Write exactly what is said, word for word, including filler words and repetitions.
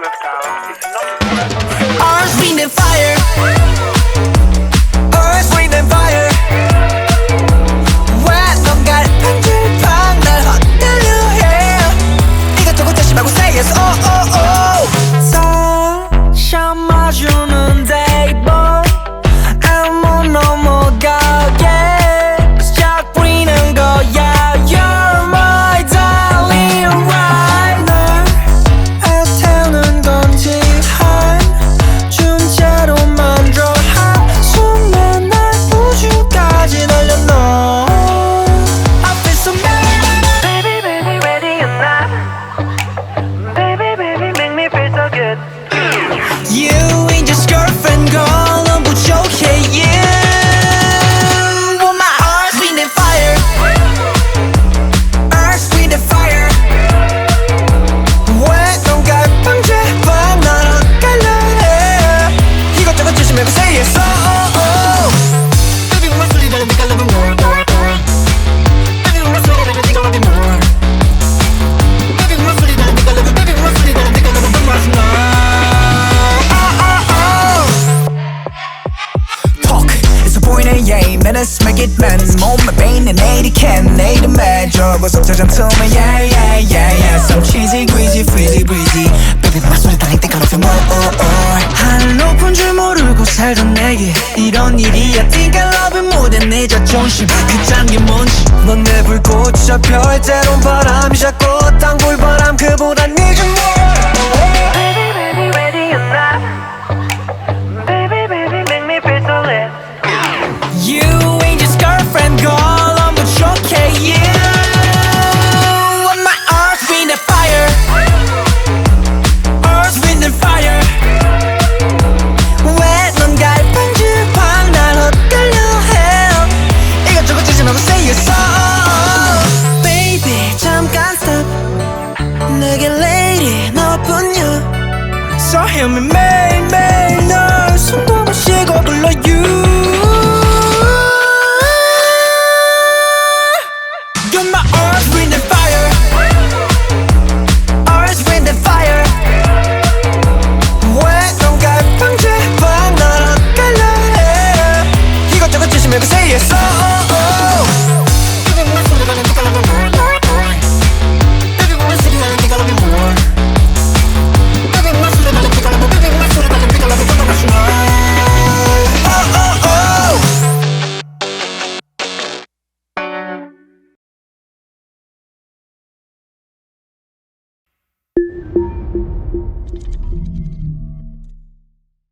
Earth, wind and fire. Earth, wind and fire. 왜 넌 갈팡질팡 날 헛들려 해. 이것저것 다시 말고 say yes oh oh oh. 다시 마주는 table 아무 넘어가게 시작 부리는 거야. You're my darling right. 날 애태우는 건지 한 줌째로 만들어 한숨에 날 우주까지 날려놓어. I feel so bad. Baby, baby, ready or not. Baby, baby, make me feel so good. You ain't just girlfriend girl 넌 부족해 you. Want my earth, wind and fire. Earth, wind and fire. 왜 넌 갈팡질팡 날 엇갈려 해. 이것저것 주지 말고 say yes oh oh oh. Baby when my sweetie darling think I love you more more more. Baby when my sweetie darling think I love you more. Baby when my sweetie darling think I love you. Baby when my sweetie darling think I love you so much more. Talk is a point of yay minutes make it man 몸에 베이는 eighty can 내일은 매져 벌써 짜잔 틈에 yeah yeah yeah yeah some cheesy greasy freezy breezy baby my soul darling think I love you more oh oh. 하늘 높은 줄 모르고 살던 내게 이런 일이야 think I love you more than 내 자존심 그 짠 게 뭔지 넌 내 불꽃이자 별 때론 바람이 자꾸 땅굴 바람 그보다 늦은 more. Baby, baby, ready or not. Baby, baby, make me feel so lit. You ain't just girlfriend girl I'm 부족해 you. Want my earth, wind and fire. Earth, wind and fire. 왜 넌 갈팡질팡 날 헛갈려 해. 이것저것 주지 말고 say yes oh. Baby 잠깐 stop 내게 lady 너뿐이야. So hear me